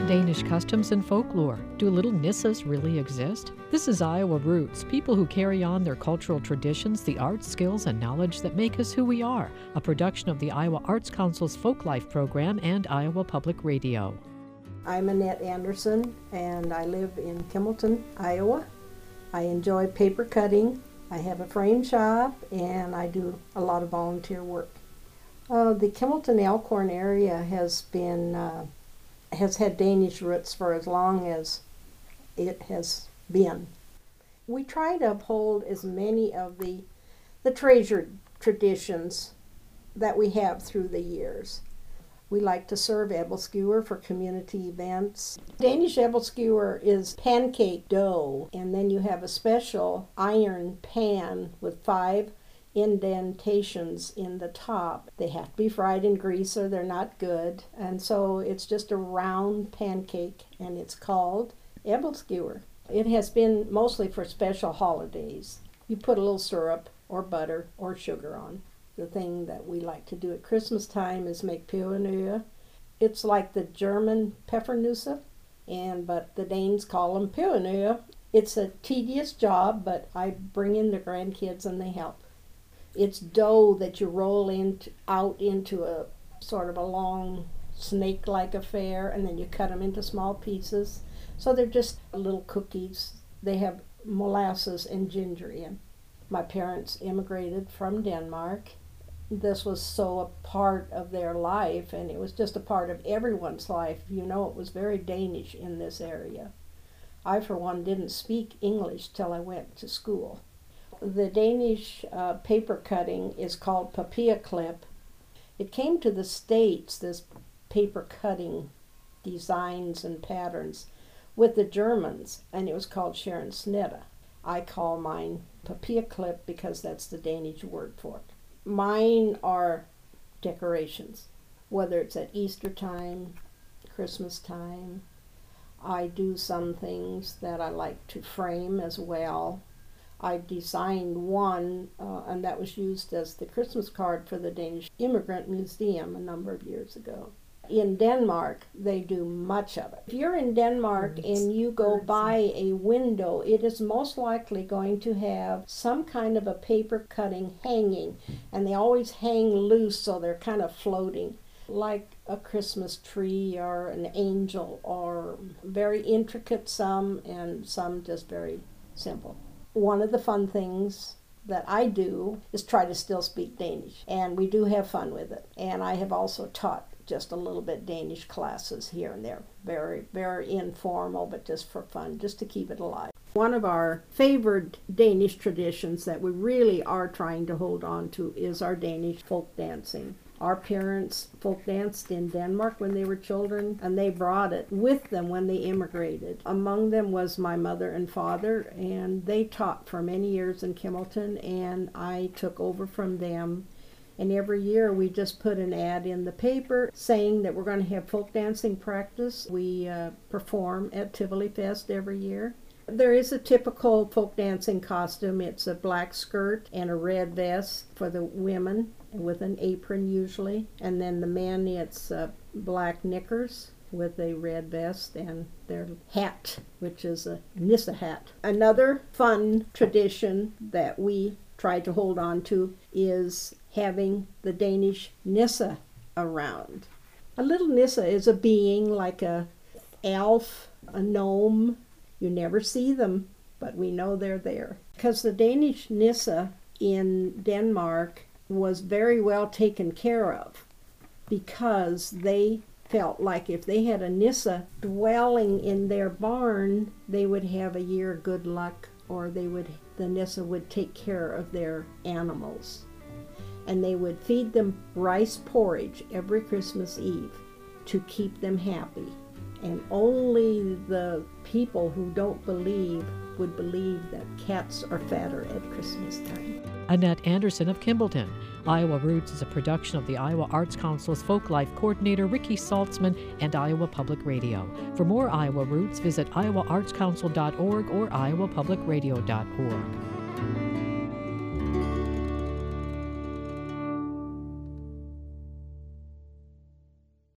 Danish customs and folklore. Do little Nissas really exist? This is Iowa Roots, people who carry on their cultural traditions, the arts, skills, and knowledge that make us who we are, a production of the Iowa Arts Council's Folklife program and Iowa Public Radio. I'm Annette Anderson, and I live in Kimballton, Iowa. I enjoy paper cutting. I have a frame shop, and I do a lot of volunteer work. The Kimballton Elkhorn area has had Danish roots for as long as it has been. We try to uphold as many of the treasured traditions that we have through the years. We like to serve ebbelskewer for community events. Danish ebbelskewer is pancake dough, and then you have a special iron pan with 5 indentations in the top. They have to be fried in grease or they're not good, and so it's just a round pancake, and it's called ebbelskewer. It has been mostly for special holidays. You put a little syrup or butter or sugar on. The thing that we like to do at Christmas time is make peanø. It's like the German pfeffernusse, but the Danes call them peanø. It's a tedious job, but I bring in the grandkids and they help. It's dough that you roll out into a sort of a long snake-like affair, and then you cut them into small pieces. So they're just little cookies. They have molasses and ginger in. My parents immigrated from Denmark. This was so a part of their life, and it was just a part of everyone's life. You know, it was very Danish in this area. I, for one, didn't speak English till I went to school. The Danish paper cutting is called papirklip. It came to the States, this paper cutting designs and patterns, with the Germans, and it was called scherenschnitte. I call mine papirklip because that's the Danish word for it. Mine are decorations, whether it's at Easter time, Christmas time. I do some things that I like to frame as well. I designed one, and that was used as the Christmas card for the Danish Immigrant Museum a number of years ago. In Denmark, they do much of it. If you're in Denmark and you go by a window, it is most likely going to have some kind of a paper cutting hanging, and they always hang loose so they're kind of floating, like a Christmas tree or an angel, or very intricate some, and some just very simple. One of the fun things that I do is try to still speak Danish, and we do have fun with it. And I have also taught just a little bit Danish classes here and there. Very, very informal, but just for fun, just to keep it alive. One of our favored Danish traditions that we really are trying to hold on to is our Danish folk dancing. Our parents folk danced in Denmark when they were children, and they brought it with them when they immigrated. Among them was my mother and father, and they taught for many years in Kimballton, and I took over from them. And every year we just put an ad in the paper saying that we're going to have folk dancing practice. We perform at Tivoli Fest every year. There is a typical folk dancing costume. It's a black skirt and a red vest for the women, with an apron usually. And then the men, it's black knickers with a red vest and their hat, which is a Nisse hat. Another fun tradition that we try to hold on to is having the Danish Nisse around. A little Nisse is a being like a elf, a gnome. You never see them, but we know they're there. Because the Danish Nisse in Denmark was very well taken care of, because they felt like if they had a Nisse dwelling in their barn, they would have a year of good luck, or the Nisse would take care of their animals. And they would feed them rice porridge every Christmas Eve to keep them happy. And only the people who don't believe would believe that cats are fatter at Christmas time. Annette Anderson of Kimballton. Iowa Roots is a production of the Iowa Arts Council's Folklife Coordinator Ricky Saltzman and Iowa Public Radio. For more Iowa Roots, visit iowaartscouncil.org or iowapublicradio.org.